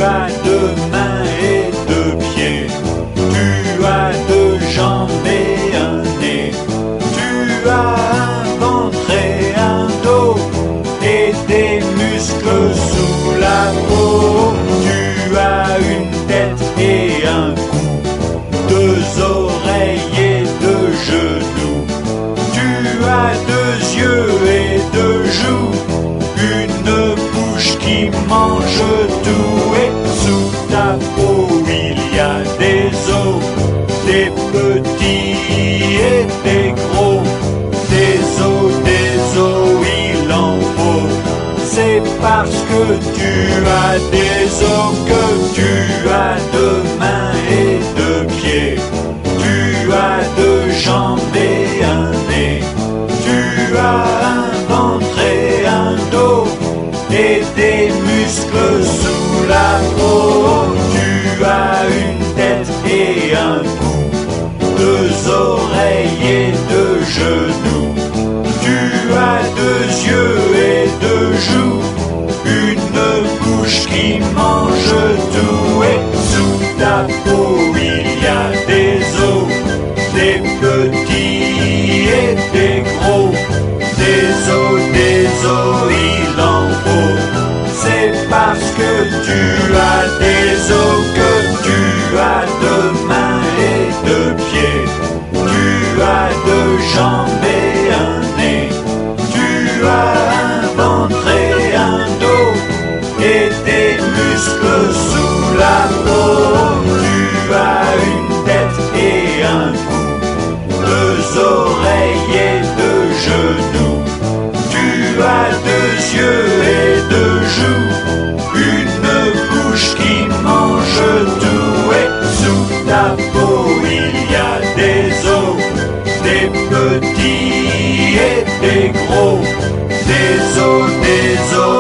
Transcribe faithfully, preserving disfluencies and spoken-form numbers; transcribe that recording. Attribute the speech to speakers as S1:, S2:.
S1: as deux mains et deux pieds, tu as deux jambes et un nez, tu as un ventre et un dos, et des muscles sous la peau. Tu as une tête et un cou, deux oreilles et deux genoux, tu as deux yeux et deux joues, une bouche qui mange tout, et sous ta peau il y a des os, des petits et des gros, des os, des os, il en faut. C'est parce que tu as des os que tu as deux mains et deux pieds, tu as deux jambes et un nez, tu as un ventre et un dos, et des muscles sous la peau. Tu as une tête et un cou, deux oreilles et deux genoux, tu as deux yeux et deux joues, une bouche qui mange tout, et sous ta peau il y a des os, des petits et des gros, des os, des os, il en faut. C'est parce que tu as des os que tu as deux mains et deux pieds, tu as deux jambes et un nez, tu as un ventre et un dos, et des muscles sous la peau. Tu as une tête et un cou, deux oreilles et deux genoux, tu as deux yeux et deux joues, une bouche qui mange tout, et sous ta peau il y a des os, des petits et des gros, des os, des os.